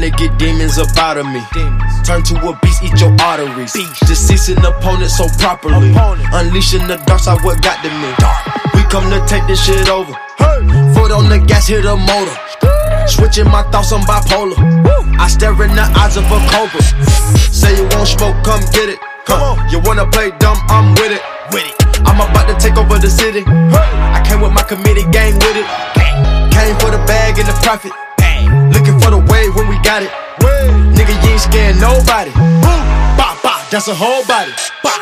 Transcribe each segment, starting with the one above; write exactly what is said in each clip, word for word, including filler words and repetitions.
trying to get demons up out of me. Turn to a beast, eat your arteries. Deceasing opponent so properly. Unleashing the dark side, what got to me. We come to take this shit over. Foot on the gas, hit a motor. Switching my thoughts, I'm bipolar. I stare in the eyes of a cobra. Say you won't smoke, come get it. Come on, you wanna play dumb, I'm with it. With it. I'm about to take over the city. I came with my committee gang with it. Came for the bag and the profit. Looking for the wave when we got it. Nigga, you ain't scared nobody. Bah, bah, that's a whole body. Bah.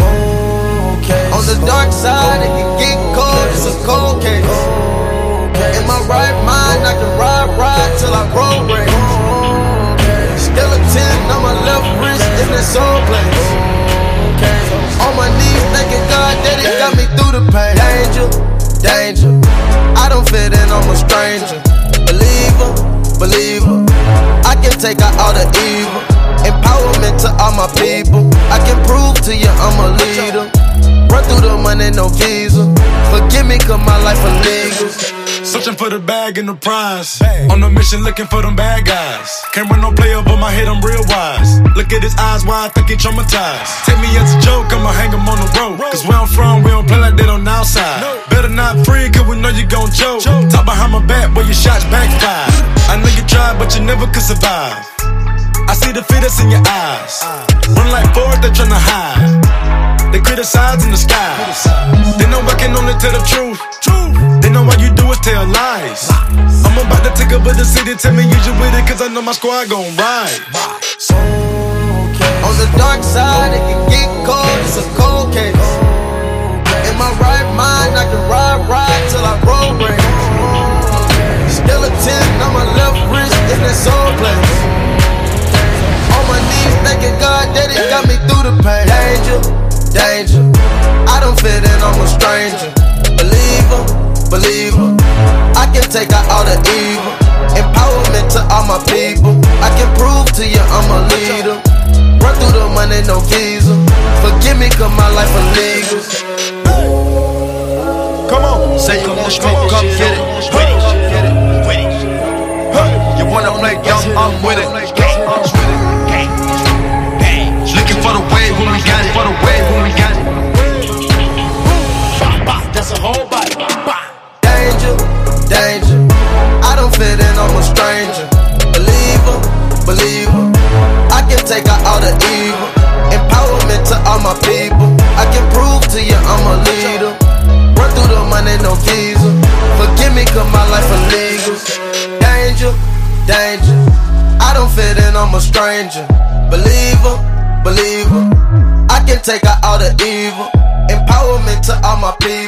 On the dark side, it can get cold, it's a cold case. In my right mind, I can ride, ride till I roll race. Skeleton on my left wrist in that soul place. On my knees, thanking God that He got me through the pain. Danger, danger, I don't fit in, I'm a stranger. Believer, believer, I can take out all the evil. Empowerment to all my people. I can prove to you I'm a leader. Run through the money, no visa. Forgive me, cause my life illegal. Searching for the bag and the prize. On a mission looking for them bad guys. Can't run no play up on my head, I'm real wise. Look at his eyes, why I think he traumatized. Take me as a joke, I'ma hang him on the road. Cause where I'm from, we don't play like that on the outside. Better not free, cause we know you gon' choke. Talk behind my back, boy, your shots backfire. I know you tried, but you never could survive. I see the fear that's in your eyes. Run like Ford, they tryna hide. They criticize in the sky. They know I can only tell the truth. They know all you do is tell lies. I'm about to take over the city, tell me you with it, cause I know my squad gon' ride. On the dark side, it can get cold, it's a cold case. In my right mind, I can ride, ride till I roll race. Skeleton on my left wrist in that soul place. On my knees, thanking God that He got me through the pain. Danger, danger, I don't fit in, I'm a stranger. Believer, believer, I can take out all the evil. Empowerment to all my people. I can prove to you I'm a leader. Run through the money, no visa. Forgive me, cause my life illegal. Come on, say you want smoke, come get it. With it, get it, with it. You wanna play dumb, I'm with it. Looking for the wave when we got it. For the wave when we got it. That's a whole body. Danger, danger, I don't fit in, I'm a stranger. Believer, believer, I can take out all the evil. Empowerment to all my people. I can prove to you I'm a leader. Run through the money, no visa. Forgive me, cause my life illegal. Danger, danger, I don't fit in, I'm a stranger. Believer, believer, I can take out all the evil. Empowerment to all my people.